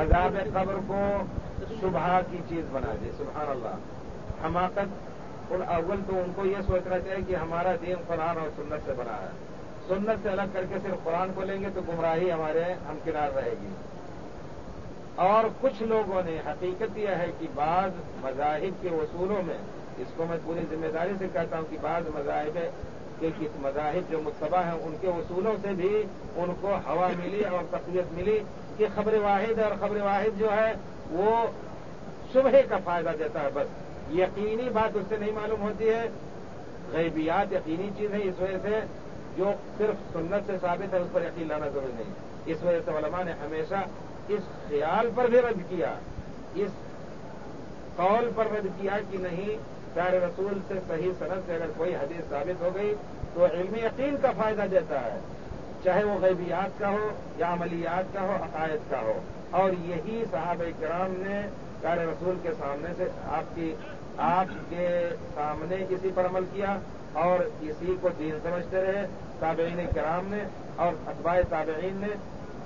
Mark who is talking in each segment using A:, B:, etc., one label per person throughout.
A: عذاب قبر کو شبہ کی چیز بنا دی. سبحان اللہ. حماقت اور اول تو ان کو یہ سوچنا چاہیے کہ ہمارا دین قرآن اور سنت سے بنا ہے. سنت سے الگ کر کے صرف قرآن کو لیں گے تو گمراہی ہمارے ہمکنار رہے گی. اور کچھ لوگوں نے حقیقت یہ ہے کہ بعض مذاہب کے اصولوں میں، اس کو میں پوری ذمہ داری سے کہتا ہوں کہ بعض مذاہب جو متبع ہیں ان کے اصولوں سے بھی ان کو ہوا ملی اور تقویت ملی کہ خبر واحد اور خبر واحد جو ہے وہ شبہے کا فائدہ دیتا ہے. بس یقینی بات اس سے نہیں معلوم ہوتی ہے. غیبیات یقینی چیز ہے، اس وجہ سے جو صرف سنت سے ثابت ہے اس پر یقین لانا ضروری نہیں. اس وجہ سے علماء نے ہمیشہ اس خیال پر بھی رد کیا، اس قول پر رد کیا کہ نہیں، پیارے رسول سے صحیح سند سے اگر کوئی حدیث ثابت ہو گئی تو علمی یقین کا فائدہ دیتا ہے، چاہے وہ غیبیات کا ہو یا عملیات کا ہو، عقائد کا ہو. اور یہی صحابہ کرام نے پیارے رسول کے سامنے سے آپ کے سامنے اسی پر عمل کیا اور اسی کو دین سمجھتے رہے. تابعین کرام نے اور اتباع تابعین نے،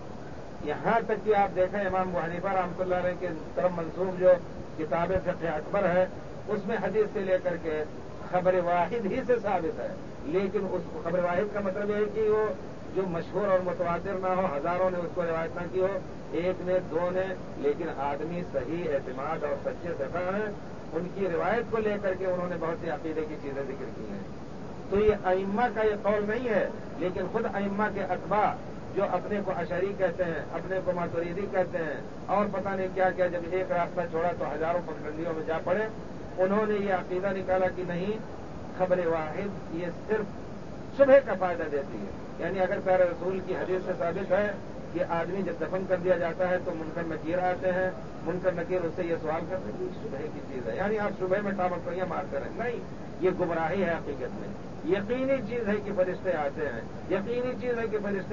A: یہاں تک کہ آپ دیکھیں امام ابو حنیفہ رحمۃ اللہ علیہ کے طرف منسوب جو کتاب فقہ اکبر ہے اس میں حدیث سے لے کر کے خبر واحد ہی سے ثابت ہے. لیکن اس خبر واحد کا مطلب یہ ہے کہ وہ جو مشہور اور متواتر نہ ہو، ہزاروں نے اس کو روایت نہ کی ہو، ایک نے دو نے، لیکن آدمی صحیح اعتماد اور سچے ثقہ ہیں، ان کی روایت کو لے کر کے انہوں نے بہت سی عقیدے کی چیزیں ذکر کی ہیں. تو یہ ائمہ کا یہ قول نہیں ہے، لیکن خود ائمہ کے اتباع جو اپنے کو اشعری کہتے ہیں، اپنے کو ماتریدی کہتے ہیں اور پتہ نہیں کیا کیا، جب ایک راستہ چھوڑا تو ہزاروں پگڈنڈیوں میں جا پڑے. انہوں نے یہ عقیدہ نکالا کہ نہیں، خبر واحد یہ صرف شبہ کا فائدہ دیتی ہے. یعنی اگر پیارے رسول کی حدیث سے ثابت ہے کہ آدمی جب دفن کر دیا جاتا ہے تو منکر نکیر آتے ہیں، منکر نکیر اس سے یہ سوال کرتے ہیں کہ شبہ کی چیز ہے، یعنی آپ شبہ میں ٹامکڑیاں مارتے رہیں. نہیں، یہ گمراہی ہے حقیقت میں. یقینی چیز ہے کہ فرشتے آتے ہیں، یقینی چیز ہے کہ فرشتے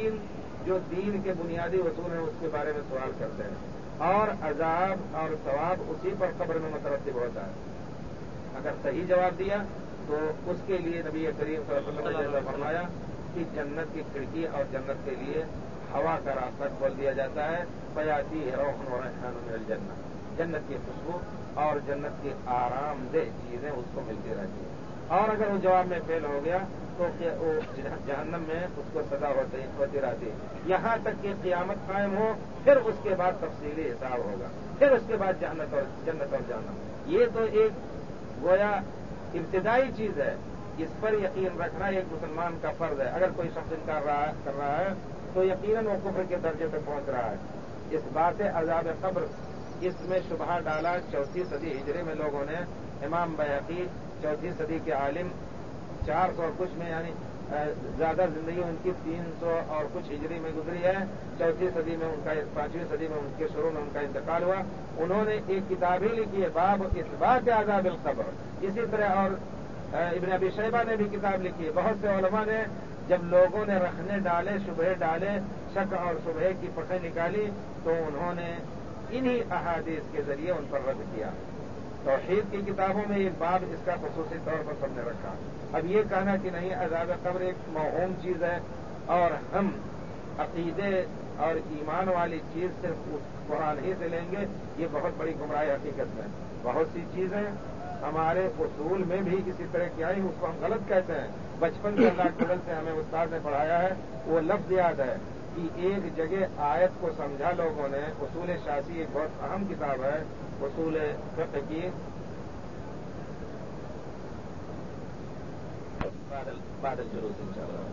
A: جو دین کے بنیادی اصول ہیں اس کے بارے میں سوال کرتے ہیں، اور عذاب اور ثواب اسی پر قبر میں مترتب ہوتا ہے. اگر صحیح جواب دیا تو اس کے لیے نبی کریم صلی اللہ علیہ وسلم نے فرمایا کہ جنت کی کھڑکی اور جنت کے لیے ہوا کا راستہ کھول دیا جاتا ہے. فیاتی روح و ریحان من الجنہ، جنت کی خوشبو اور جنت کی آرام دہ چیزیں اس کو ملتی رہتی ہیں. اور اگر وہ جواب میں فیل ہو گیا تو وہ جہنم میں اس کو سزا ہوتی رہتی ہے یہاں تک کہ قیامت قائم ہو. پھر اس کے بعد تفصیلی حساب ہوگا، پھر اس کے بعد جنت اور جہنم. یہ تو ایک گویا ابتدائی چیز ہے، اس پر یقین رکھنا ایک مسلمان کا فرض ہے. اگر کوئی شخص انکار کر رہا ہے تو یقیناً وہ کفر کے درجے تک پہنچ رہا ہے. اس بات عذاب قبر اس میں شبہ ڈالا 4 صدی ہجری میں لوگوں نے. امام بیہقی 4 صدی کے عالم، 400 اور کچھ میں، یعنی زیادہ زندگی ان کی 300 اور کچھ ہجری میں گزری ہے. 4 صدی میں ان کا، 5ویں صدی میں ان کے شروع میں ان کا انتقال ہوا. انہوں نے ایک کتاب ہی لکھی ہے، باب اثبات عذاب القبر. اسی طرح اور ابن ابی شیبہ نے بھی کتاب لکھی ہے. بہت سے علماء نے جب لوگوں نے رکھنے ڈالے، شبہ ڈالے، شک اور شبہ کی پٹیں نکالی تو انہوں نے انہی احادیث کے ذریعے ان پر رد کیا. توحید کی کتابوں میں ایک باب اس کا خصوصی طور پر سب نے رکھا. اب یہ کہنا کہ نہیں عذاب قبر ایک موہوم چیز ہے اور ہم عقیدے اور ایمان والی چیز صرف قرآن ہی سے لیں گے، یہ بہت بڑی گمراہی حقیقت میں. بہت سی چیزیں ہمارے اصول میں بھی اسی طرح کی آئی، اس کو ہم غلط کہتے ہیں. بچپن سے اللہ کے فضل سے ہمیں استاد نے پڑھایا ہے، وہ لفظ یاد ہے کہ ایک جگہ آیت کو سمجھا لوگوں نے. اصول شاسی ایک بہت اہم کتاب ہے اصول فقہ کی، بعد الجلوس انشاءاللہ.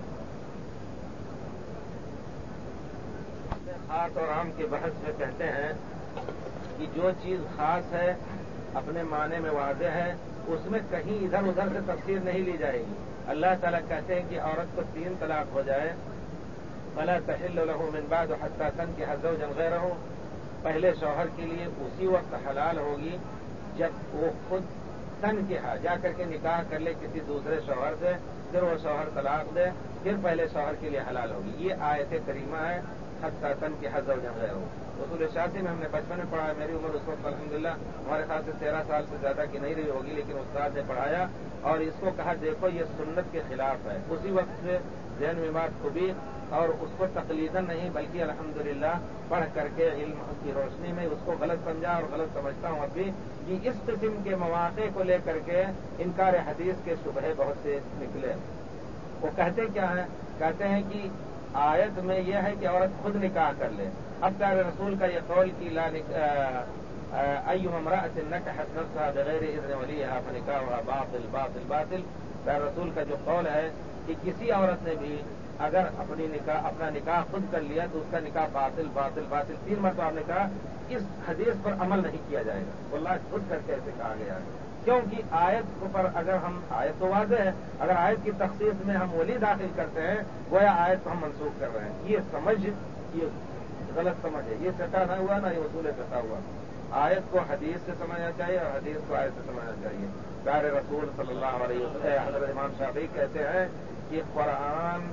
A: خاص اور عام کے بحث میں کہتے ہیں کہ جو چیز خاص ہے اپنے معنی میں واضح ہے، اس میں کہیں ادھر ادھر سے تفسیر نہیں لی جائے گی. اللہ تعالیٰ کہتے ہیں کہ عورت کو 3 طلاق ہو جائے، فلا تحل له من بعد حتى تنكح زوجا غيره، پہلے شوہر کے لیے اسی وقت حلال ہوگی جب وہ خود تنکحہ جا کر کے نکاح کر لے کسی دوسرے شوہر سے، پھر وہ شوہر طلاق دے، پھر پہلے شوہر کے لیے حلال ہوگی. یہ آیت کریمہ ہے حتى تنكح زوجا غيره. اصول شاسی میں ہم نے بچپن میں پڑھا ہے. میری عمر اس وقت الحمدللہ ہمارے خیال سے 13 سال سے زیادہ کی نہیں رہی ہوگی، لیکن استاد نے پڑھایا اور اس کو کہا دیکھو یہ سنت کے خلاف ہے. اسی وقت سے ذہن میں بات خوبی اور اس کو تقلیداً نہیں بلکہ الحمدللہ پڑھ کر کے علم کی روشنی میں اس کو غلط سمجھا اور غلط سمجھتا ہوں اب بھی کہ اس قسم کے مواقع کو لے کر کے انکار حدیث کے شبہے بہت سے نکلے. وہ کہتے کیا ہیں؟ کہتے ہیں کہ آیت میں یہ ہے کہ عورت خود نکاح کر لے. اب پیارے رسول کا یہ قول کی ایما امرأۃ نکحت نفسها بغیر اذن ولیها فنکاحها باطل باطل باطل. پیارے رسول کا جو قول ہے کہ کسی عورت نے بھی اگر اپنا نکاح خود کر لیا تو اس کا نکاح باطل باطل باطل 3 مرتبہ آپ نے کہا. اس حدیث پر عمل نہیں کیا جائے گا. واللہ خود کر کے ایسے کہا گیا ہے کیونکہ آیت پر اگر ہم آیت تو واضح ہے اگر آیت کی تخصیص میں ہم ولی داخل کرتے ہیں گویا آیت کو ہم منسوخ کر رہے ہیں. یہ سمجھ یہ غلط سمجھ ہے. یہ سٹا نہ ہوا نہ یہ اصول سٹا ہوا. آیت کو حدیث سے سمجھنا چاہیے اور حدیث کو آیت سے سمجھنا چاہیے. پیارے رسول صلی اللہ علیہ وسلم حضرت امام شافعی کہتے ہیں کہ قرآن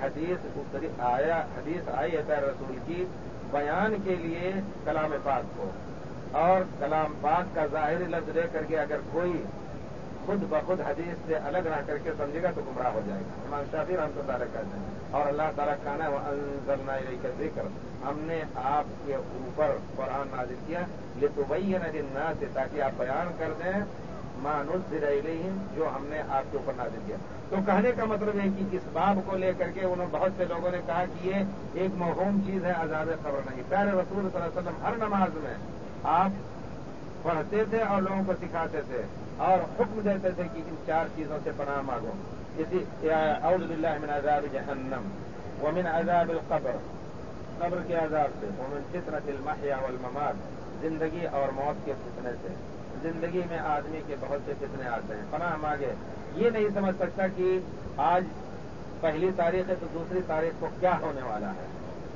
A: حدیث آئی ہے پیارے رسول کی بیان کے لیے کلام پاک کو, اور کلام پاک کا ظاہری لفظ لے کر کے اگر کوئی خود بخود حدیث سے الگ رہ کر کے سمجھے گا تو گمراہ ہو جائے گا. امام شافعی رحمۃ اللہ علیہ کہتے ہیں. اور اللہ تعالیٰ کہنا ہے وَأَنزَلْنَا إِلَيْكَ الذِّكْرَ, ہم نے آپ کے اوپر قرآن نازل کیا لِتُبَيِّنَ لِلنَّاسِ, تاکہ آپ بیان کر دیں مَا نُزِّلَ إِلَيْهِمْ, جو ہم نے آپ کے اوپر نازل کیا. تو کہنے کا مطلب ہے کہ اس باب کو لے کر کے بہت سے لوگوں نے کہا کہ یہ ایک موہوم چیز ہے, عذاب قبر نہیں. پیارے رسول صلی اللہ علیہ وسلم ہر نماز میں آپ پڑھتے تھے اور لوگوں کو سکھاتے تھے اور حکم دیتے تھے کہ ان 4 چیزوں سے پناہ مانگو. اعوذ باللہ من عذاب جہنم ومن عذاب القبر, قبر کے عذاب سے, ومن فتنۃ المحیا والممات, زندگی اور موت کے فتنے سے. زندگی میں آدمی کے بہت سے فتنے آتے ہیں, پناہ مانگے. یہ نہیں سمجھ سکتا کہ آج 1 تاریخ ہے تو 2 تاریخ کو کیا ہونے والا ہے.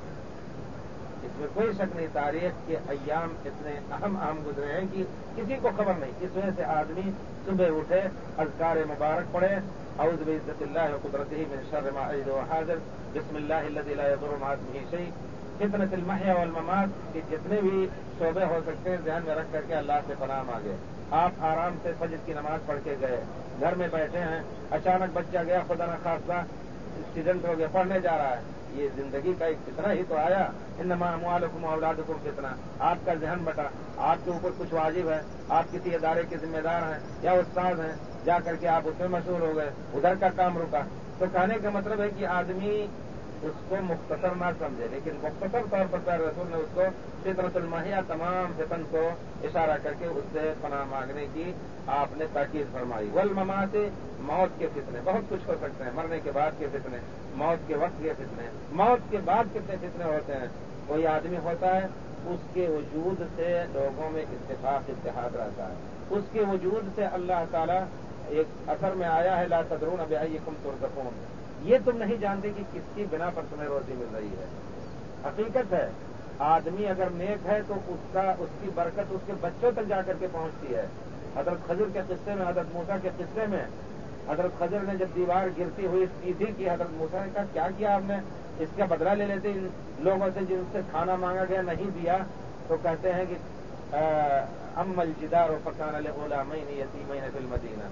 A: اس میں کوئی شک نہیں. تاریخ کے ایام اتنے اہم گزرے ہیں کہ کسی کو خبر نہیں. اس وجہ سے آدمی صبح اٹھے, اذکار مبارک پڑھے, اعوذ بعزت اللہ وقدرتہ من شر ما اجد وحاذر, بسم اللہ الذی لا یضر مع اسمہ شیء, فتنۃ المحیا والممات, کہ جتنے بھی شعبے ہو سکتے ہیں ذہن میں رکھ کر کے اللہ سے پناہ مانگے. آپ آرام سے فجر کی نماز پڑھ کے گئے, گھر میں بیٹھے ہیں, اچانک بچہ گیا, خدا نخواستہ ایکسیڈنٹ ہو گیا, پڑھنے جا رہا ہے. یہ زندگی کا ایک فتنہ ہی تو آیا. انما اموالکم واولادکم فتنہ, آپ کا ذہن بٹا, آپ کے اوپر کچھ واجب ہے, آپ کسی ادارے کے ذمہ دار ہیں یا استاد ہیں, جا کر کے آپ اس میں مشغول ہو گئے, ادھر کا کام رکا. تو کہنے کا مطلب ہے کہ آدمی اس کو مختصر نہ سمجھے, لیکن مختصر طور پر پیارے رسول نے اس کو فطرۃ المحیا, تمام فتن کو اشارہ کر کے اس سے پناہ مانگنے کی آپ نے تاکید فرمائی. والممات, موت کے فتنے بہت کچھ ہو سکتے ہیں, مرنے کے بعد کے فتنے, موت کے وقت کے فتنے, موت کے بعد کتنے فتنے ہوتے ہیں. کوئی آدمی ہوتا ہے, اس کے وجود سے لوگوں میں اتحاد رہتا ہے, اس کے وجود سے اللہ تعالیٰ, ایک اثر میں آیا ہے لا تدرون بأیکم ترزقون, یہ تم نہیں جانتے کہ کس کی بنا پر تمہیں روزی مل رہی ہے. حقیقت ہے, آدمی اگر نیک ہے تو اس کی برکت اس کے بچوں تک جا کر کے پہنچتی ہے. حضرت خضر کے قصے میں, حضرت موسیٰ کے قصے میں, حضرت خضر نے جب دیوار گرتی ہوئی سیدھی کی, حضرت موسیٰ نے کہا کیا آپ نے, اس کا بدلہ لے لیتے ان لوگوں سے جن سے کھانا مانگا گیا نہیں دیا. تو کہتے ہیں کہ اما الجدار فکان لغلامین یتیمین فی المدینہ,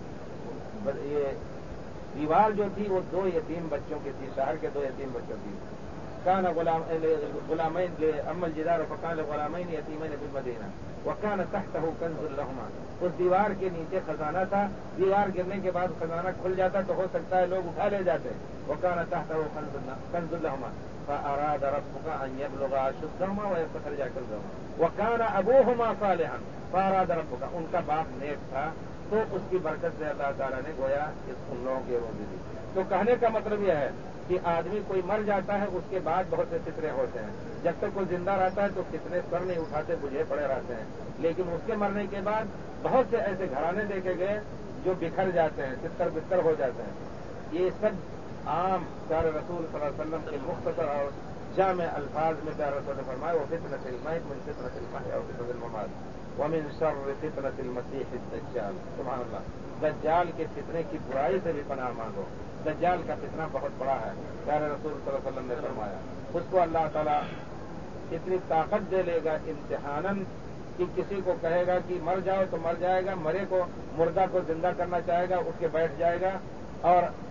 A: یہ دیوار جو تھی وہ 2 یتیم بچوں کی تھی, شہر کے 2 یتیم بچوں کی. کان غلامین, اما الجدار فکان لغلامین یتیمین فی المدینہ وکان تحتہ کنز لہما, اس دیوار کے نیچے خزانہ تھا, دیوار گرنے کے بعد خزانہ کھل جاتا تو ہو سکتا ہے لوگ اٹھا لے جاتے. وکان تحتہ کنز لہما فاراد ربک ان یبلغا اشدہما ویستخرجا کنزہما وکان ابوہما صالحا فاراد ربک, ان کا باپ نیک تھا تو اس کی برکت سے اللہ تعالیٰ نے گویا ان لوگوں کی روزی دی. تو کہنے کا مطلب یہ ہے کہ آدمی کوئی مر جاتا ہے, اس کے بعد بہت سے فتنے ہوتے ہیں. جب تک کوئی زندہ رہتا ہے تو فتنے سر نہیں اٹھاتے, بجھے پڑے رہتے ہیں, لیکن اس کے مرنے کے بعد بہت سے ایسے گھرانے دیکھے گئے جو بکھر جاتے ہیں, تتر بستر ہو جاتے ہیں. یہ سب عام پیارے رسول صلی اللہ علیہ وسلم کے مختصر اور جامع الفاظ میں پیارے رسول نے فرمایا وہ فتنۃ المحیا من فتنۃ المحیا وفتنۃ الممات ومن شر فتنۃ المسیح الدجال. سبحان اللہ, دجال کے فتنے کی برائی سے بھی پناہ مانگو. دجال کا فتنہ بہت بڑا ہے, پیارے رسول صلی اللہ علیہ وسلم نے فرمایا. اس کو اللہ تعالیٰ اتنی طاقت دے لے گا امتحاناً کہ کسی کو کہے گا کہ مر جاؤ تو مر جائے گا, مردہ کو زندہ کرنا چاہے گا, اٹھ کے بیٹھ جائے گا, اور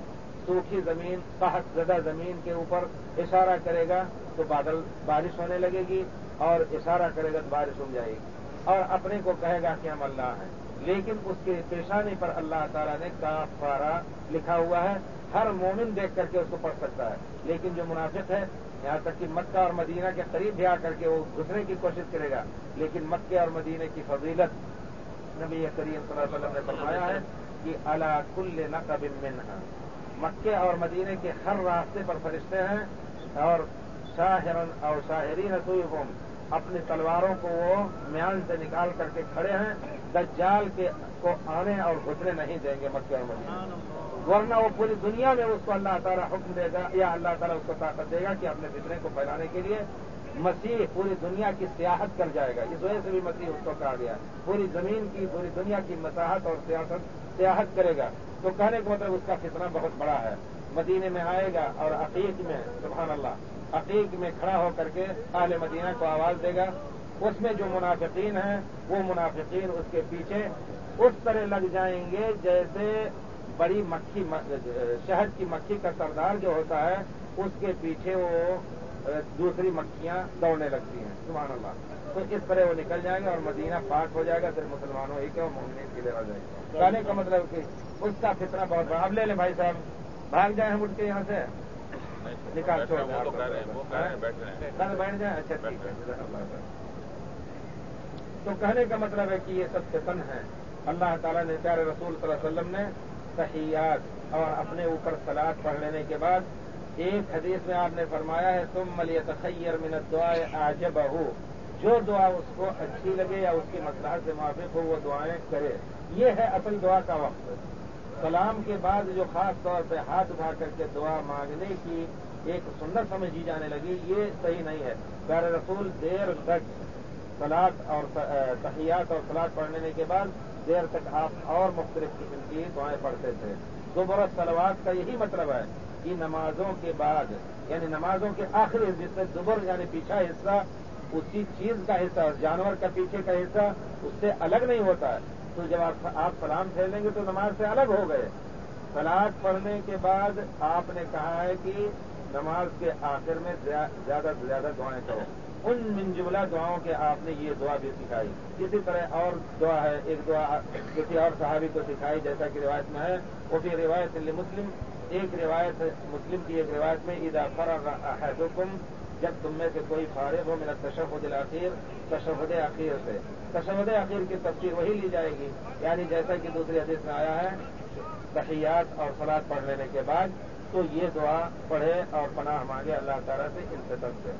A: सूखी जमीन कहत ज़दा जमीन के ऊपर इशारा करेगा तो बारिश होने लगेगी, और इशारा करेगा तो बारिश हो जाएगी। और अपने को कहेगा कि हम अल्लाह हैं, लेकिन उसके पेशानी पर अल्लाह ताला ने काफारा लिखा हुआ है। हर मोमिन देख करके उसको पढ़ सकता है, लेकिन जो मुनाफिक है, यहाँ तक कि मक्का और मदीना के करीब भी आकर के वो घुसने की कोशिश करेगा, लेकिन मक्के और मदीने की फजीलत नबी करीम सल्लल्लाहु अलैहि वसल्लम ने फरमाया है कि अला कुल्ले नक़बिन मिन्हा, मक्के और मदीने के हर रास्ते पर फरिश्ते हैं, और शाहिरन और शाहिरीन सुयुहुम, अपनी तलवारों को वो म्यान से निकाल करके खड़े हैं, दज्जाल को आने और घुसने नहीं देंगे मक्के और मदीने, वरना वो पूरी दुनिया में उसको अल्लाह ताला हुक्म देगा, या अल्लाह ताला उसको ताकत देगा कि अपने फितने को फैलाने के लिए मसीह पूरी दुनिया की सियाहत कर जाएगा। इस वजह से भी मसीह उसको कहा गया, पूरी जमीन की पूरी दुनिया की मसाहत और सियाहत करेगा। तो कहने का मतलब उसका फितना बहुत बड़ा है। मदीने में आएगा और अकीक में, सुभान अल्लाह, अकीक में खड़ा होकर के अहले मदीना को आवाज देगा। उसमें जो मुनाफिकीन हैं वो मुनाफिकीन उसके पीछे उस तरह लग जाएंगे जैसे बड़ी मक्खी, शहद की मक्खी का सरदार जो होता है उसके पीछे वो दूसरी मक्खियां दौड़ने लगती हैं, सुभान अल्लाह। तो इस तरह वो निकल जाएंगे और मदीना पाक हो जाएगा, सिर्फ मुसलमानों ही के और मोमिनीन के लिए रह जाएगा। कहने का मतलब कि उसका फितना बहुत बड़ा। अब ले लें भाई साहब, भाग जाए हम उठ के यहाँ से, निकाल छोड़ दें, बैठ जाए। अच्छा ठीक है। तो कहने का मतलब है कि ये सब फितन है। अल्लाह ताला ने प्यारे रसूल सल्लल्लाहु अलैहि वसल्लम ने तहियात और अपने ऊपर सलात पढ़ लेने के बाद एक हदीस में आपने फरमाया है, तुम मलियतखय्यर मिन दुआ आजबहु, जो दुआ उसको अच्छी लगे या उसकी मसलहत से मुवाफिक हो वो दुआएं करे। ये है असल दुआ का वक्त। सलाम के बाद जो खास तौर पे हाथ उठा करके दुआ मांगने की एक सुन्नत समझी जाने लगी, ये सही नहीं है। प्यारे रसूल देर तक सलात और तहियात और सलात पढ़ लेने के बाद देर तक आप और मुख्तलिफ किस्म की दुआएं पढ़ते थे। दुबर सलवात का यही मतलब है कि नमाजों के बाद, यानी नमाजों के आखिरी हिस्से, दुबर यानी पीछा हिस्सा उसी चीज का हिस्सा, जानवर का पीछे का हिस्सा उससे अलग नहीं होता है। तो जब आप सलाम फेरेंगे तो नमाज से अलग हो गए। सलात पढ़ने के बाद आपने कहा है कि नमाज के आखिर में ज्यादा से ज्यादा दुआएं करो। उन मिन जुमला दुआओं के आपने ये दुआ भी सिखाई। इसी तरह और दुआ है, एक दुआ किसी और सहाबी को सिखाई, जैसा कि रिवायत में है, वो भी रिवायत मुस्लिम, एक रिवायत मुस्लिम की एक रिवायत में, इदा फरग अहदुकुम, जब तुम में से कोई फारिग हो मिन तशहुद अखीर, तशहुद अखीर से। तशहुद अखीर की तफसीर वही ली जाएगी, यानी जैसा कि दूसरी हदीस में आया है, तहियात और सलात पढ़ लेने के बाद तो ये दुआ पढ़े और पनाह मांगे अल्लाह ताला से इन फितन से।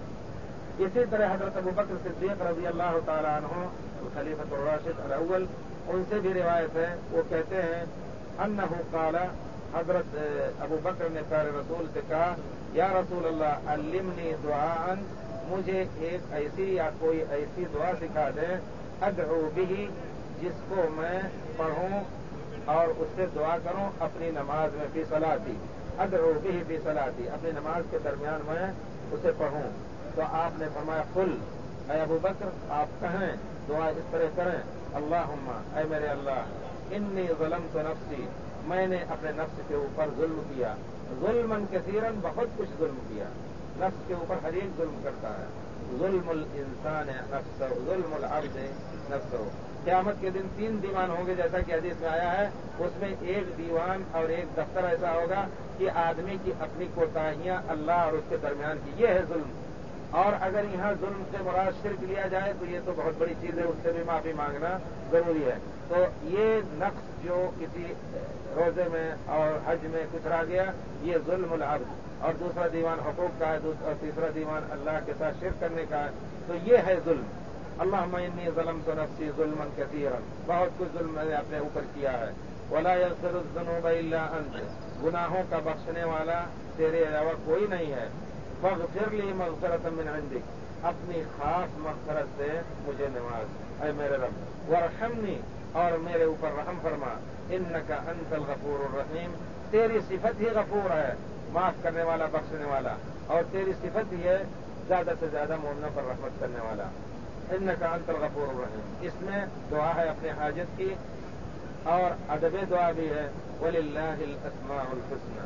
A: इसी तरह हजरत अबू बकर सिद्दीक रज़ी अल्लाह ताला अन्हु खलीफतुर राशिद अल-अव्वल, उनसे भी रिवायत है, वो कहते हैं अन्नहु क़ाला, हजरत अबू बकर ने प्यारे रसूल से कहा, या रसूल अल्लाह अल्लिमनी दुआअन, मुझे एक ऐसी या कोई ऐसी दुआ सिखा दें, अदउ बिही, जिसको मैं पढ़ूं और उससे दुआ करूं अपनी नमाज में, फी सलाती, अदउ बिही फी सलाती, अपनी नमाज के दरमियान मैं उसे पढ़ूं। तो आपने फरमाया, कुल ऐ अबू बकर, आप कहें, दुआ इस तरह करें, अल्लाहुम्मा, ऐ मेरे अल्लाह, इन्नी ज़लमतु नफ्सी, मैंने अपने नफ्स के ऊपर जुल्म किया, जुल्मन कसीरन, बहुत कुछ जुल्म किया। नफ्स के ऊपर हर एक जुल्म करता है। जुल्मुल इंसान नफ्सहु, जुल्मुल अब्द नफ्सहु। क़यामत के दिन 3 दीवान होंगे, जैसा कि हदीस में आया है। उसमें एक दीवान और एक दफ्तर ऐसा होगा कि आदमी की अपनी कोताहियां अल्लाह और उसके दरमियान की, ये है जुल्म। और अगर यहाँ जुल्म से मुराद शिर्क लिया जाए तो ये तो बहुत बड़ी चीज है, उससे भी माफी मांगना जरूरी है। तो ये नफ्स जो किसी रोजे में और हज में कुचरा गया, ये जुल्मुल अब्द। और दूसरा दीवान हुकूक का है, और तीसरा दीवान अल्लाह के साथ शिर्क करने का है। तो ये है जुल्म। अल्लाहुम्मा इन्नी ज़लमतु नफ्सी ज़ुल्मन कसीरन, बहुत कुछ जुल्म मैंने अपने ऊपर किया है। वला यग़फ़िरुज़्ज़ुनूब इल्ला अंत, गुनाहों का बख्शने वाला तेरे अलावा कोई नहीं है। फ़ग़फ़िर ली मग़फ़िरतम मिन इंदिक, अपनी खास मग़फ़िरत से मुझे नवाज, ऐ मेरे रब। वरहमनी, और मेरे ऊपर रहम फरमा। इन्नका अंतल गफूरुर रहीम, तेरी सिफत ही गफूर है, माफ करने वाला, बख्शने वाला, और तेरी सिफत ही है ज्यादा से ज्यादा मोमिनों पर रहमत करने वाला। इन्नका अंतल गफूरुर रहीम, इसमें दुआ है अपने हाजत की, और अदब दुआ भी है, वलिल्लाहिल अस्माउल हुस्ना,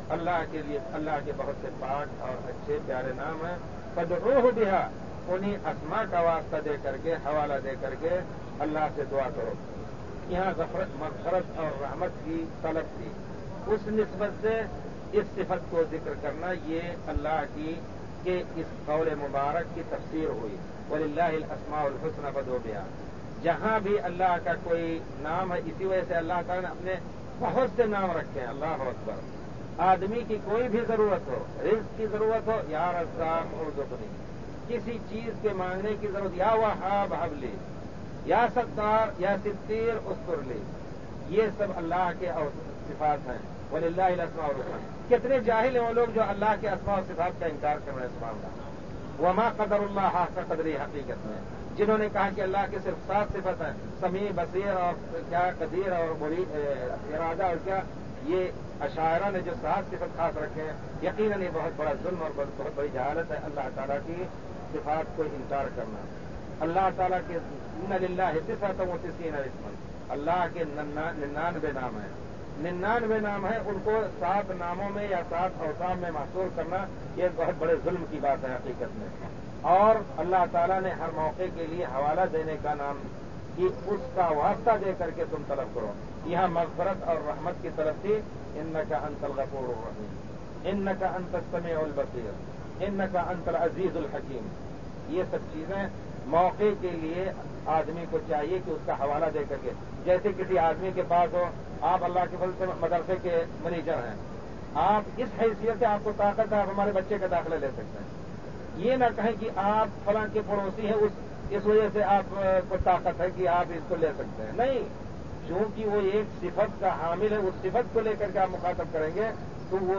A: اللہ کے لیے اللہ کے بہت سے پاک اور اچھے پیارے نام ہیں. فادعوہ بہا، انہیں اسماء کا واسطہ دے کر کے، حوالہ دے کر کے اللہ سے دعا کرو. یہاں مغفرت اور رحمت کی طلب تھی، اس نسبت سے اس صفت کو ذکر کرنا یہ اللہ کی کہ اس قول مبارک کی تفسیر ہوئی. وَلِلَّهِ الْأَسْمَاءُ الْحُسْنَى فَادْعُوهُ بِهَا. جہاں بھی اللہ کا کوئی نام ہے، اسی وجہ سے اللہ تعالیٰ نے اپنے بہت سے نام رکھے ہیں. اللہ اکبر. آدمی کی کوئی بھی ضرورت ہو، رزق کی ضرورت ہو، یا رزاق ارزقنی، کسی چیز کے مانگنے کی ضرورت، یا وہاب ہب لی، یا ستار، یا ستیر استر لی، یہ سب اللہ کے صفات ہیں. وَلِلَّهِ الْأَسْمَاءُ الْحُسْنَى. کتنے جاہل ہیں وہ لوگ جو اللہ کے اسماء و صفات کا انکار کر رہے ہیں. سبحان اللہ. وما قدر اللہ حق قدری، حقیقت میں جنہوں نے کہا کہ اللہ کے صرف 7 صفت ہیں، سمیع، بصیر اور کیا قدیر اور ارادہ اور کیا، یہ اشاعرہ نے جو 7 صفت خاص رکھے ہیں، یقیناً یہ بہت بڑا ظلم اور بہت بڑی جہالت ہے اللہ تعالیٰ کی صفات کو انکار کرنا. اللہ تعالیٰ کے ان للہ 99 اسما، اللہ کے 99 نام ہیں. 99 نام ہیں، ان کو 7 ناموں میں یا 7 اوصاف میں محصور کرنا یہ بہت بڑے ظلم کی بات ہے حقیقت میں. اور اللہ تعالیٰ نے ہر موقع کے لیے حوالہ دینے کا نام کہ اس کا واسطہ دے کر کے تم طلب کرو. یہاں مغفرت اور رحمت کی طرف تھی. انک انت الغفور الرحیم، انک انت السمیع البصیر، انک انت العزیز الحکیم. یہ سب چیزیں موقع کے لیے آدمی کو چاہیے کہ اس کا حوالہ دے کر کے، جیسے کسی آدمی کے پاس ہو، آپ اللہ کے فضل سے مدرسے کے منیجر ہیں، آپ اس حیثیت سے آپ کو طاقت ہے، آپ ہمارے بچے کا داخلہ لے سکتے ہیں. یہ نہ کہیں کہ آپ فلاں کے پڑوسی ہیں، اس وجہ سے آپ کو طاقت ہے کہ آپ اس کو لے سکتے ہیں. نہیں، چونکہ وہ ایک صفت کا حامل ہے، اس صفت کو لے کر کے آپ مخاطب کریں گے تو وہ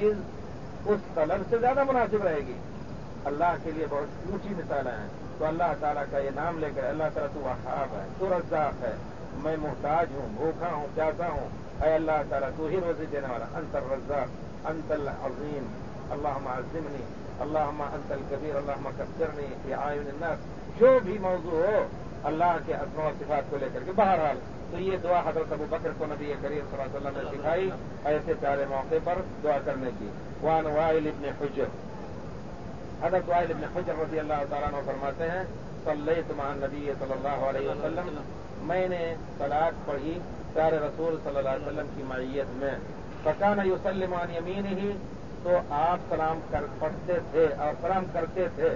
A: چیز اس طلب سے زیادہ مناسب رہے گی. اللہ کے لیے بہت اونچی مثالیں ہیں. تو اللہ تعالیٰ کا یہ نام لے کر، اللہ تعالیٰ تو وہاب ہے، تو رزاق ہے، میں محتاج ہوں، بھوکا ہوں، پیاسا ہوں، اے اللہ تعالیٰ تو ہی روزی دینے والا. انت الرزاق، انت العظیم، اللہم عظمنی، اللہم انت الکبیر، اللہم کبرنی فی اعین الناس. جو بھی موضوع ہو اللہ کے اسماء و صفات کو لے کر کے. بہرحال تو یہ دعا حضرت ابو بکر کو نبی کریم صلی اللہ علیہ وسلم نے سکھائی ایسے پیارے موقع پر دعا کرنے کی. وعن وائل ابن حجر، حضرت وائل ابن حجر رضی اللہ تعالیٰ عنہ فرماتے ہیں، صلیت مع النبی صلی اللہ علیہ وسلم، میں نے صلاۃ پڑھی پیارے رسول صلی اللہ علیہ وسلم کی معیت میں. فکان یسلم عن یمینہ، تو آپ سلام پڑھتے تھے اور سلام کرتے تھے.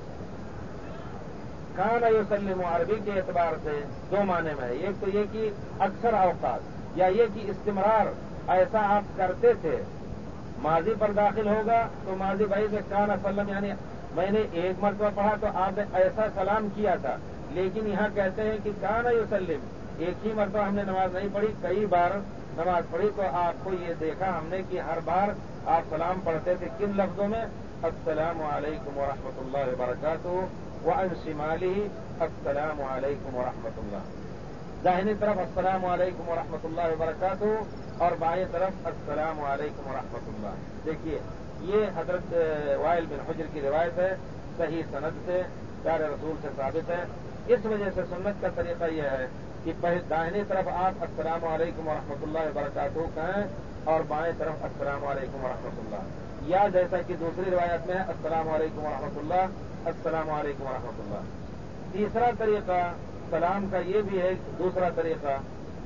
A: کان یسلم عربی کے اعتبار سے 2 معنی میں ہے. ایک تو یہ کہ اکثر اوقات، یا یہ کہ استمرار ایسا آپ کرتے تھے. ماضی پر داخل ہوگا تو ماضی بھائی سے کان سلم، یعنی میں نے ایک مرتبہ پڑھا تو آپ نے ایسا سلام کیا تھا. لیکن یہاں کہتے ہیں کہ کان یسلم، ایک ہی مرتبہ ہم نے نماز نہیں پڑھی، کئی بار نماز پڑھی. تو آپ کو یہ دیکھا ہم نے کہ ہر بار آپ سلام پڑھتے تھے کن لفظوں میں؟ السلام علیکم ورحمۃ اللہ وبرکاتہ، وعن شمالہ السلام علیکم ورحمۃ اللہ. داہنی طرف السلام علیکم ورحمۃ اللہ وبرکاتہ اور بائیں طرف السلام علیکم ورحمۃ اللہ. دیکھیے یہ حضرت وائل بن حجر کی روایت ہے، صحیح سند سے پیارے رسول سے ثابت ہے. اس وجہ سے سنت کا طریقہ یہ ہے کہ داہنی طرف آپ السلام علیکم ورحمۃ اللہ وبرکاتہ کہیں اور بائیں طرف السلام علیکم ورحمۃ اللہ. یا جیسا کہ دوسری روایت میں ہے السلام علیکم ورحمۃ اللہ، السلام علیکم ورحمۃ اللہ. تیسرا طریقہ سلام کا یہ بھی ہے، دوسرا طریقہ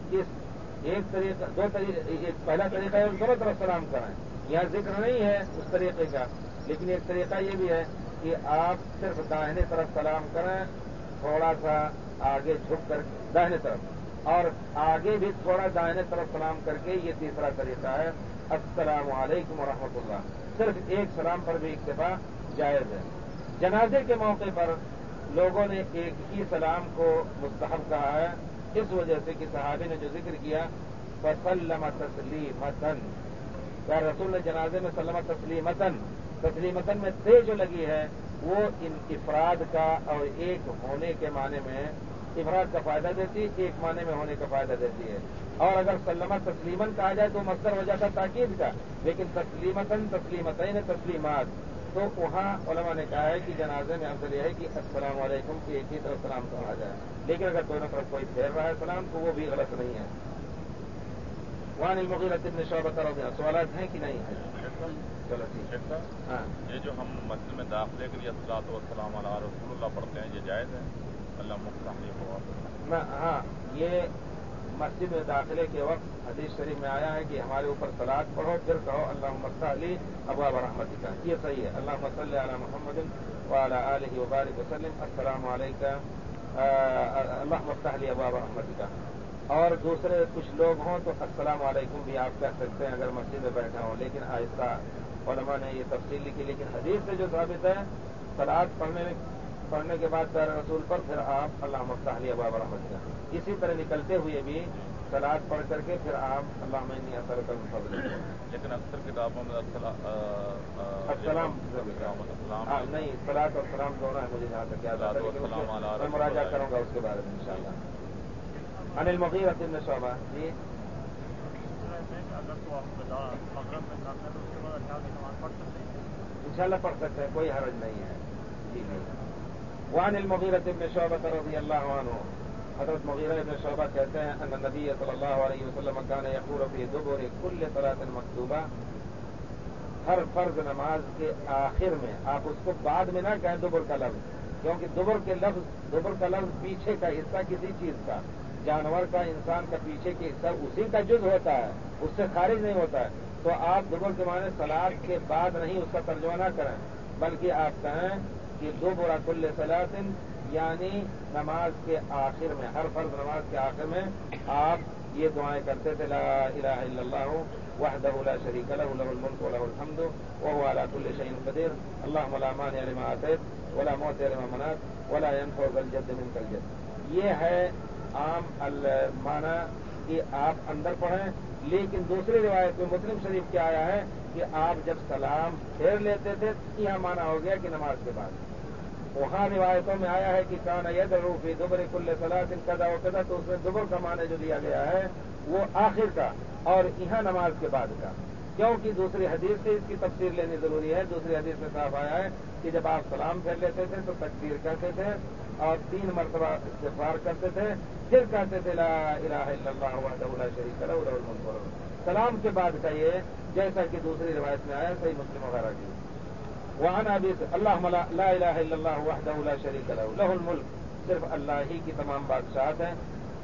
A: ایک پہلا طریقہ ہے دونوں طرف سلام کریں. یہاں ذکر نہیں ہے اس طریقے کا، لیکن ایک طریقہ یہ بھی ہے کہ آپ صرف داہنے طرف سلام کریں، تھوڑا سا آگے جھک کر داہنے طرف، اور آگے بھی تھوڑا داہنے طرف سلام کر کے. یہ تیسرا طریقہ ہے السلام علیکم ورحمۃ اللہ. صرف ایک سلام پر بھی اکتفا جائز ہے. جنازے کے موقع پر لوگوں نے ایک ہی سلام کو مستحب کہا ہے، اس وجہ سے کہ صحابی نے جو ذکر کیا فسلم تسلیمتن، یا رسول نے جنازے میں سلم تسلیمتن، تسلیمتن میں تے جو لگی ہے وہ ان افراد کا اور ایک ہونے کے معنی میں افراد کا فائدہ دیتی، ایک معنی میں ہونے کا فائدہ دیتی ہے. اور اگر سلمہ تسلیمن کہا جائے تو مصدر ہو جاتا تاکید کا، لیکن تسلیمتن تسلیمتین تسلیمات. تو وہاں علماء نے کہا ہے کہ جنازے میں افضل یہ ہے کہ السلام علیکم کی ایک ہی طرف سلام کہا جائے، لیکن اگر دونوں طرف کوئی پھیر رہا ہے سلام تو وہ بھی غلط نہیں ہے. وعن المغيرة بن شعبة رضي الله عنه. سوالات ہیں کہ نہیں ہیں؟ چلو ٹھیک ہے. ہاں
B: یہ جو ہم مسجد میں داخلے کے لیے الصلاۃ والسلام علی رسول اللہ پڑھتے ہیں، یہ جائز ہے؟ اللہ مفتح ہوا.
A: ہاں یہ مسجد میں داخلے کے وقت حدیث شریف میں آیا ہے کہ ہمارے اوپر صلاۃ پڑھو پھر کہو اللہم افتح لی ابواب رحمتک. یہ صحیح ہے. اللہم صلی علی محمد وعلی آلہ وبارک وسلم. السلام علیکم اللہم افتح لی ابواب رحمتک. اور دوسرے کچھ لوگ ہوں تو السلام علیکم بھی آپ کہہ سکتے ہیں اگر مسجد میں بیٹھا ہوں، لیکن آہستہ. علماء نے یہ تفصیل لکھی، لیکن حدیث سے جو ثابت ہے صلاۃ پڑھنے کے بعد پیر رسول پر پھر آپ اللہم افتح لی ابواب رحمتک. اسی طرح نکلتے ہوئے بھی صلاۃ پڑھ کر کے پھر آپ اللہم انی اسألک من فضلک.
B: لیکن اکثر کتابوں میں
A: السلام نہیں، صلاۃ اور سلام دونوں ہے، مجھے جہاں تک یاد آتا ہے میں مراجعہ کروں گا اس کے بارے میں انشاءاللہ. عن المغیرہ بن شعبہ. جی انشاءاللہ پڑھ سکتے ہیں، کوئی حرج نہیں ہے. جی نہیں. وعن المغیرہ بن شعبہ رضی اللہ عنہ. حضرت مغیرہ ابن شعبہ کہتے ہیں ان النبی صلی اللہ علیہ وسلم کان یقول فی دبر کل صلاۃ مکتوبہ. ہر فرض نماز کے آخر میں، آپ اس کو بعد میں نہ کہیں دبر کا لفظ، کیونکہ دبر کا لفظ پیچھے کا حصہ کسی چیز کا، جانور کا، انسان کا پیچھے کے حصہ اسی کا جز ہوتا ہے، اس سے خارج نہیں ہوتا ہے. تو آپ دبر کے معنی صلاۃ کے بعد نہیں اس کا ترجمہ نہ کریں، بلکہ آپ کہیں کہ دبر کل صلاۃ، یعنی نماز کے آخر میں، ہر فرض نماز کے آخر میں آپ یہ دعائیں کرتے تھے لا الہ الا اللہ وحدہ لا شریک لہ لہ الملک ولہ الحمد وہو علی کل شیء قدیر اللہم لا مانع لما اعطیت ولا معطی لما منعت ولا ينفع ذا الجد منک الجد. یہ ہے عام معنی کہ آپ اندر پڑھیں. لیکن دوسری روایت میں مسلم شریف کیا آیا ہے کہ آپ جب سلام پھیر لیتے تھے، یہاں معنی ہو گیا کہ نماز کے بعد. وہاں روایتوں میں آیا ہے کہ کان یدعو فی دبر کل صلاۃ کذا و کذا، تو اس میں دبر کا معنی جو لیا گیا ہے وہ آخر کا، اور یہاں نماز کے بعد کا، کیونکہ دوسری حدیث سے اس کی تفسیر لینی ضروری ہے. دوسری حدیث میں صاف آیا ہے کہ جب آپ سلام پھیر لیتے تھے تو تکبیر کہتے تھے اور 3 مرتبہ استغفار کرتے تھے، پھر کہتے تھے لا الہ الا اللہ وحدہ لا شریک لہ لہ الملک ولہ الحمد. سلام کے بعد کا یہ، جیسا کہ دوسری روایت میں آیا صحیح مسلم وغیرہ کی. وعن ابی اللہم لا الہ الا اللہ وحدہ لا شریک لہ لہ الملک، صرف اللہ ہی کی تمام بادشاہت ہیں.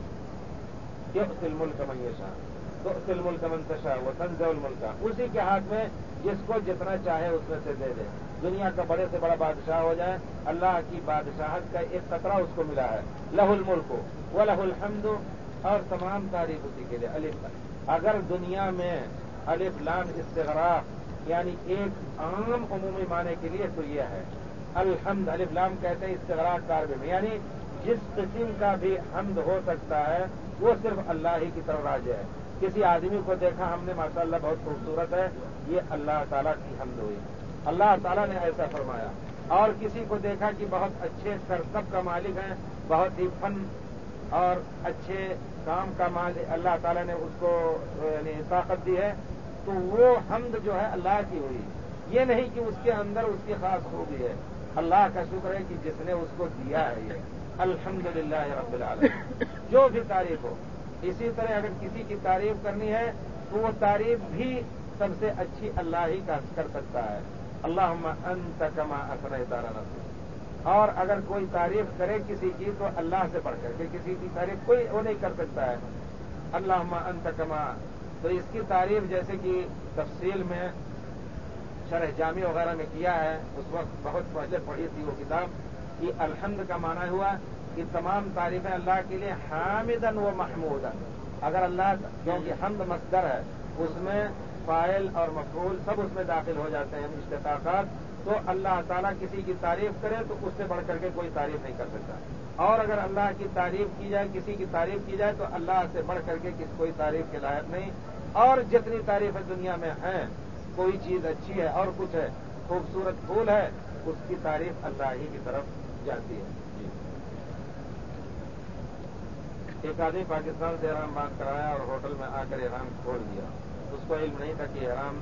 A: یؤتی الملک من یشاء تؤتی الملک من تشاء وتنزع الملک، اسی کے ہاتھ میں جس کو جتنا چاہے اس میں سے دے دے. دنیا کا بڑے سے بڑا بادشاہ ہو جائے، اللہ کی بادشاہت کا ایک قطرہ اس کو ملا ہے. لہ الملک ولہ الحمد، اور تمام تعریف اسی کے لیے. الف، اگر دنیا میں الف لام استغراق یعنی ایک عام عمومی معنی کے لیے تو یہ ہے الحمد. الف لام کہتے ہیں استغراق کاربے میں، یعنی جس قسم کا بھی حمد ہو سکتا ہے وہ صرف اللہ ہی کی طرف راجع ہے. کسی آدمی کو دیکھا ہم نے ماشاءاللہ بہت خوبصورت ہے، یہ اللہ تعالیٰ کی حمد ہوئی، اللہ تعالیٰ نے ایسا فرمایا. اور کسی کو دیکھا کہ بہت اچھے سرسب کا مالک ہیں، بہت ہی فن اور اچھے کام کا مالک اللہ تعالیٰ نے اس کو یعنی طاقت دی ہے، تو وہ حمد جو ہے اللہ کی ہوئی. یہ نہیں کہ اس کے اندر اس کی خاص خوبی ہے. اللہ کا شکر ہے کہ جس نے اس کو دیا ہے. یہ الحمدللہ رب العالمین، جو بھی تعریف ہو. اسی طرح اگر کسی کی تعریف کرنی ہے تو وہ تعریف بھی سب سے اچھی اللہ ہی کا کر سکتا ہے. اللہم انت کما اثنیت علی نفسک. اور اگر کوئی تعریف کرے کسی کی تو اللہ سے بڑھ کر کے کسی کی تعریف کوئی وہ نہیں کر سکتا ہے. اللہم انت کما، تو اس کی تعریف جیسے کہ تفصیل میں شرح جامع وغیرہ میں کیا ہے، اس وقت بہت پہلے پڑھی تھی وہ کتاب، کہ الحمد کا معنی ہوا کہ تمام تعریفیں اللہ کے لیے حامدن و محمودن. اگر اللہ، کیونکہ حمد مصدر ہے، اس میں فاعل اور مفعول سب اس میں داخل ہو جاتے ہیں اشتقاقات، تو اللہ تعالیٰ کسی کی تعریف کرے تو اس سے بڑھ کر کے کوئی تعریف نہیں کر سکتا. اور اگر اللہ کی تعریف کی جائے، کسی کی تعریف کی جائے تو اللہ سے بڑھ کر کے کوئی تعریف کے لائق نہیں. اور جتنی تعریفیں دنیا میں ہیں، کوئی چیز اچھی ہے اور کچھ ہے، خوبصورت پھول ہے، اس کی تعریف اللہ ہی کی طرف جاتی ہے. ایک آدمی پاکستان سے احرام باندھ کرایا اور ہوٹل میں آ کر احرام کھول دیا. اس کو علم نہیں تھا کہ احرام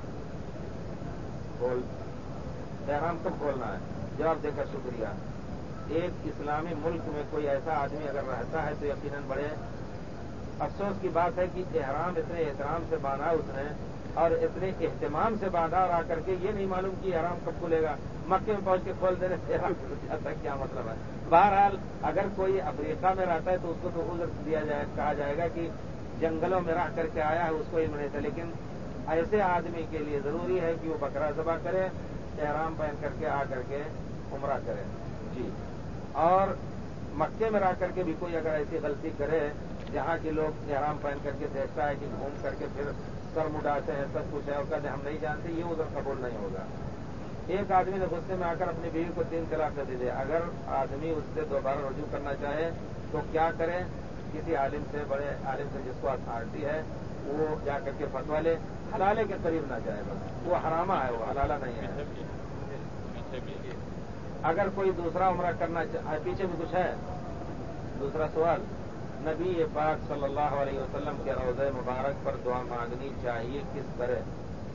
A: کب کھولنا ہے. جواب دے کر شکریہ. ایک اسلامی ملک میں کوئی ایسا آدمی اگر رہتا ہے تو یقیناً بڑے افسوس کی بات ہے کہ احرام اتنے احترام سے باندھا اس نے اور اتنے اہتمام سے باندھا اور آ کر کے یہ نہیں معلوم کہ احرام کب کھلے گا، مکے میں پہنچ کے کھول دینے سے احرام کھل جاتا ہے، کیا مطلب ہے؟ بہرحال اگر کوئی افریقہ میں رہتا ہے تو اس کو تو عذر کہا جائے گا کہ جنگلوں میں رہ کر کے آیا ہے، اس کو علم نہیں تھا، لیکن ایسے آدمی کے لیے ضروری ہے کہ وہ بکرا ذبح کرے، احرام پہن کر کے آ کر کے عمرہ کرے۔ جی، اور مکے میں رہ کر کے بھی کوئی اگر ایسی غلطی کرے جہاں کے لوگ احرام پہن کر کے دیکھتا ہے کہ گھوم کر کے پھر سر مڈاتے ہیں، سب کچھ ہے، اور کہتے ہیں ہم نہیں جانتے، یہ عذر قبول نہیں ہوگا۔ ایک آدمی نے غصے میں آ کر اپنی بیوی کو 3 طلاق دے دی، اگر آدمی اس سے دوبارہ رجوع کرنا چاہے تو کیا کرے؟ کسی عالم سے، بڑے عالم سے جس کو اتھارٹی ہے، وہ جا کر کے فتویٰ لے، حلالے کے قریب نہ جائے، بس وہ حرامہ ہے، وہ حلالہ نہیں ہے۔ اگر کوئی دوسرا عمرہ کرنا چاہے، پیچھے بھی کچھ ہے دوسرا سوال، نبی پاک صلی اللہ علیہ وسلم کے روضہ مبارک پر دعا مانگنی چاہیے کس طرح؟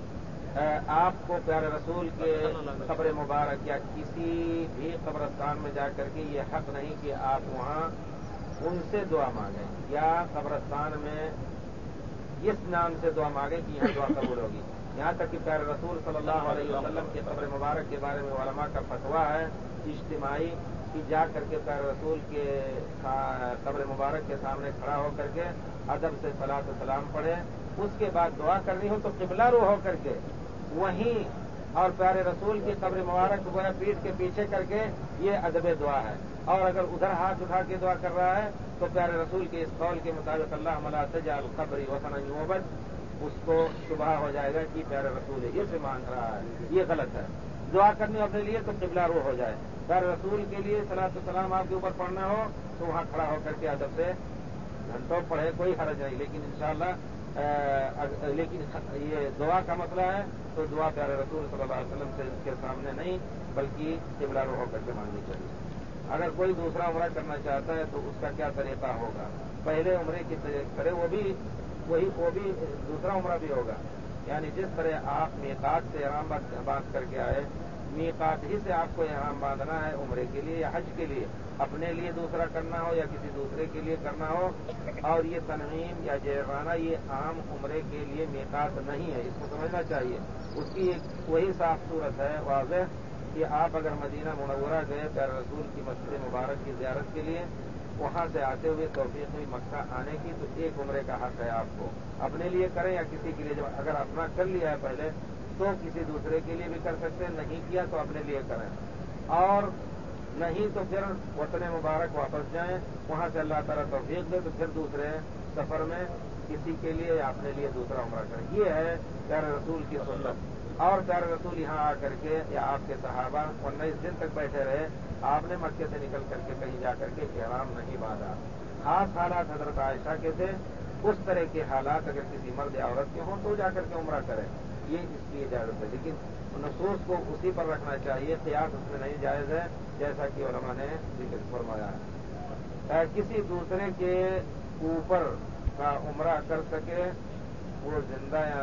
A: آپ کو پیارے رسول کے قبر مبارک یا کسی بھی قبرستان میں جا کر کے یہ حق نہیں کہ آپ وہاں ان سے دعا مانگیں یا قبرستان میں اس نام سے دعا مانگیں کہ یہاں دعا قبول ہوگی۔ یہاں تک کہ پیارے رسول صلی اللہ علیہ وسلم کے قبر مبارک کے بارے میں علماء کا فتویٰ ہے اجتماعی کہ جا کر کے پیارے رسول کے قبر مبارک کے سامنے کھڑا ہو کر کے ادب سے صلاۃ و سلام پڑھے، اس کے بعد دعا کرنی ہو تو قبلہ رو ہو کر کے وہیں، اور پیارے رسول کی قبر مبارک کو پیٹھ کے پیچھے کر کے یہ ادب دعا ہے، اور اگر ادھر ہاتھ اٹھا کے دعا کر رہا ہے تو پیارے رسول کے اس قول کے مطابق اللہ لا تجعل قبری وطنا یعبد، اس کو شبہ ہو جائے گا کہ پیارے رسول یہ سے مانگ رہا ہے، یہ غلط ہے۔ دعا کرنی اپنے لیے تو قبلہ رو ہو جائے، پیارے رسول کے لیے صلاۃ و سلام آپ کے اوپر پڑھنا ہو تو وہاں کھڑا ہو کر کے ادب سے گھنٹوں پڑھے، کوئی حرج نہیں، لیکن انشاءاللہ لیکن یہ دعا کا مسئلہ ہے تو دعا پیارے رسول صلی اللہ علیہ وسلم سے کے سامنے نہیں بلکہ قبلہ رو ہو کر کے مانگنی چاہیے۔ اگر کوئی دوسرا عمرہ کرنا چاہتا ہے تو اس کا کیا طریقہ ہوگا؟ پہلے عمرے کی طرح وہ بھی دوسرا عمرہ بھی ہوگا، یعنی جس طرح آپ میقات سے احرام باندھ کر کے آئے، میقات ہی سے آپ کو احرام باندھنا ہے عمرے کے لیے یا حج کے لیے، اپنے لیے دوسرا کرنا ہو یا کسی دوسرے کے لیے کرنا ہو، اور یہ تنعیم یا جیرانہ یہ عام عمرے کے لیے میقات نہیں ہے، اس کو سمجھنا چاہیے۔ اس کی ایک وہی صاف صورت ہے واضح کہ آپ اگر مدینہ منورہ گئے پیارے رسول کی مسجد مبارک کی زیارت کے لیے، وہاں سے آتے ہوئے توفیق ہوئی مکہ آنے کی تو ایک عمرے کا حق ہے آپ کو، اپنے لیے کریں یا کسی کے لیے، اگر اپنا کر لیا ہے پہلے تو کسی دوسرے کے لیے بھی کر سکتے ہیں، نہیں کیا تو اپنے لیے کریں، اور نہیں تو پھر وطن مبارک واپس جائیں، وہاں سے اللہ تعالیٰ توفیق دے تو پھر دوسرے سفر میں کسی کے لیے یا اپنے لیے دوسرا عمرہ کریں۔ یہ ہے پیارے رسول کی سنت، اور پیارے رسول یہاں آ کر کے یا آپ کے صحابہ 19 دن تک بیٹھے رہے، آپ نے مکے سے نکل کر کے کہیں جا کر کے احرام نہیں باندھا۔ خاص حالات حضرت عائشہ کے تھے، اس طرح کے حالات اگر کسی مرد یا عورت کے ہوں تو جا کر کے عمرہ کریں، یہ اس کی اجازت ہے، لیکن نصوص کو اسی پر رکھنا چاہیے، قیاس اس میں نہیں جائز ہے، جیسا کہ علماء نے ذکر فرمایا ہے۔ کسی دوسرے کے اوپر کا عمرہ کر سکے وہ زندہ یا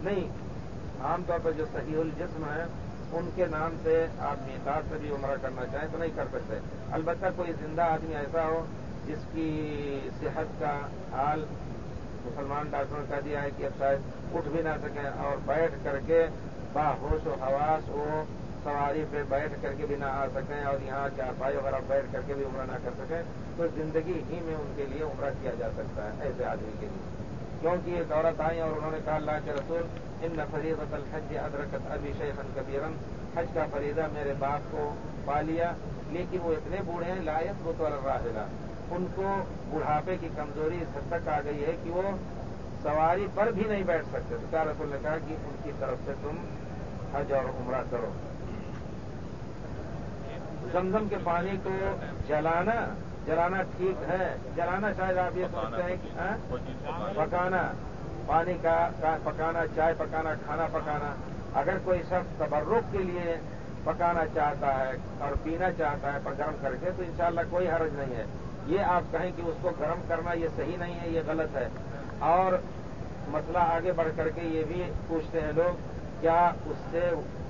A: نہیں، عام طور پر جو صحیح الجسم ہے ان کے نام سے آپ میقات سے بھی عمرہ کرنا چاہیں تو نہیں کر سکتے، البتہ کوئی زندہ آدمی ایسا ہو جس کی صحت کا حال مسلمان ڈاکٹروں نے کہہ دیا ہے کہ اب شاید اٹھ بھی نہ سکیں اور بیٹھ کر کے باہوش و حواس وہ سواری پہ بیٹھ کر کے بھی نہ آ سکیں اور یہاں چارپائی وغیرہ بیٹھ کر کے بھی عمرہ نہ کر سکیں، تو زندگی ہی میں ان کے لیے عمرہ کیا جا سکتا ہے ایسے آدمی کے لیے، کیونکہ ایک عورت آئی اور انہوں نے کہا اللہ کے رسول ان فریضۃ الحج ادرکت ابی شیخا کبیرا، حج کا فریضہ میرے باپ کو پا لیا لیکن وہ اتنے بوڑھے ہیں لا یثبت علی الراحلہ، ان کو بڑھاپے کی کمزوری اس حد تک آ گئی ہے کہ وہ سواری پر بھی نہیں بیٹھ سکتے، تو کیا رسول نے کہا کہ ان کی طرف سے تم حج اور عمرہ کرو۔ زمزم کے پانی کو جلانا ٹھیک ہے، جلانا شاید آپ یہ سمجھتے ہیں کہ پکانا، پانی کا پکانا، چائے پکانا، کھانا پکانا، اگر کوئی شخص تبرک کے لیے پکانا چاہتا ہے اور پینا چاہتا ہے پر گرم کر کے تو انشاءاللہ کوئی حرج نہیں ہے، یہ آپ کہیں کہ اس کو گرم کرنا یہ صحیح نہیں ہے، یہ غلط ہے، اور مسئلہ آگے بڑھ کر کے یہ بھی پوچھتے ہیں لوگ کیا اس سے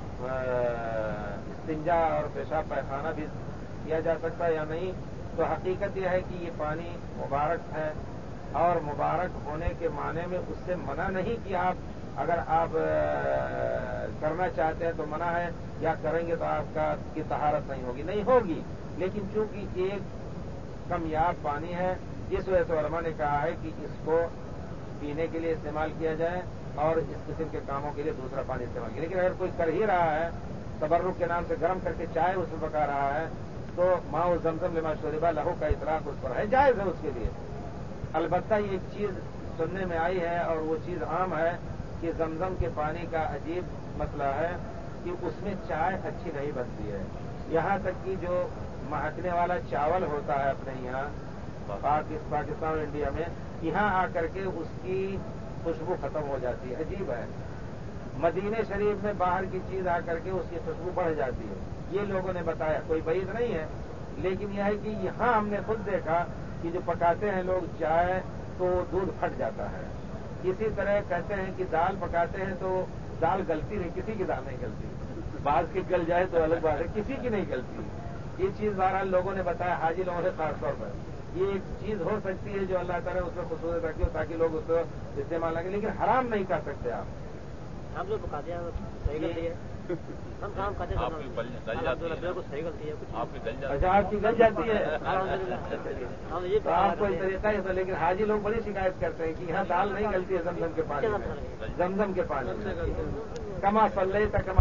A: استنجا اور پیشاب پیخانہ بھی کیا جا سکتا ہے یا نہیں، تو حقیقت یہ ہے کہ یہ پانی مبارک ہے، اور مبارک ہونے کے معنی میں اس سے منع نہیں کہ آپ اگر آپ کرنا چاہتے ہیں تو منع ہے، یا کریں گے تو آپ کی طہارت نہیں ہوگی، نہیں ہوگی، لیکن چونکہ ایک کمیاب پانی ہے، اس وجہ سے علماء نے کہا ہے کہ اس کو پینے کے لیے استعمال کیا جائے اور اس قسم کے کاموں کے لیے دوسرا پانی استعمال کیا۔ لیکن اگر کوئی کر ہی رہا ہے تبرک کے نام سے گرم کر کے چائے اس میں پکا رہا ہے تو ماء زمزم لما شرب لہو کا اطلاق اس پر ہے، جائز ہے اس کے لیے۔ البتہ یہ ایک چیز سننے میں آئی ہے اور وہ چیز عام ہے کہ زمزم کے پانی کا عجیب مسئلہ ہے کہ اس میں چائے اچھی نہیں بنتی ہے، یہاں تک کہ جو مہکنے والا چاول ہوتا ہے اپنے یہاں پاکستان اور انڈیا میں، یہاں آ کر کے اس کی خوشبو ختم ہو جاتی ہے، عجیب ہے۔ مدینے شریف میں باہر کی چیز آ کر کے اس کی خوشبو بڑھ جاتی ہے، یہ لوگوں نے بتایا، کوئی بعید نہیں ہے، لیکن یہ ہے کہ یہاں ہم نے خود دیکھا کہ جو پکاتے ہیں لوگ چائے تو دودھ پھٹ جاتا ہے۔ اسی طرح کہتے ہیں کہ دال پکاتے ہیں تو دال گلتی نہیں، کسی کی دال نہیں گلتی، بعض کی گل جائے تو الگ بات ہے، کسی کی نہیں گلتی۔ یہ چیز بہرحال لوگوں نے بتایا، حاجی لوگوں نے خاص طور پر، یہ ایک چیز ہو سکتی ہے جو اللہ تعالیٰ اس میں خصوصیت رکھی ہو تاکہ لوگ اس کو استعمال کریں، لیکن حرام نہیں کر سکتے آپ۔
C: ہم جو پکاتے ہیں صحیح غلطی ہے، ہم کام کرتے ہیں
B: آپ کی گل جاتی ہے،
C: صحیح غلطی ہے،
B: آپ کی گل جاتی
A: اچھا آپ کی گل جاتی ہے
C: ہم یہ
A: تو آپ کو اس طریقہ ہے، لیکن حاجی لوگ بڑی شکایت کرتے ہیں کہ یہاں دال نہیں گلتی ہے زمزم کے پانی میں، زمزم کے پانی میں۔ کما صلیت کما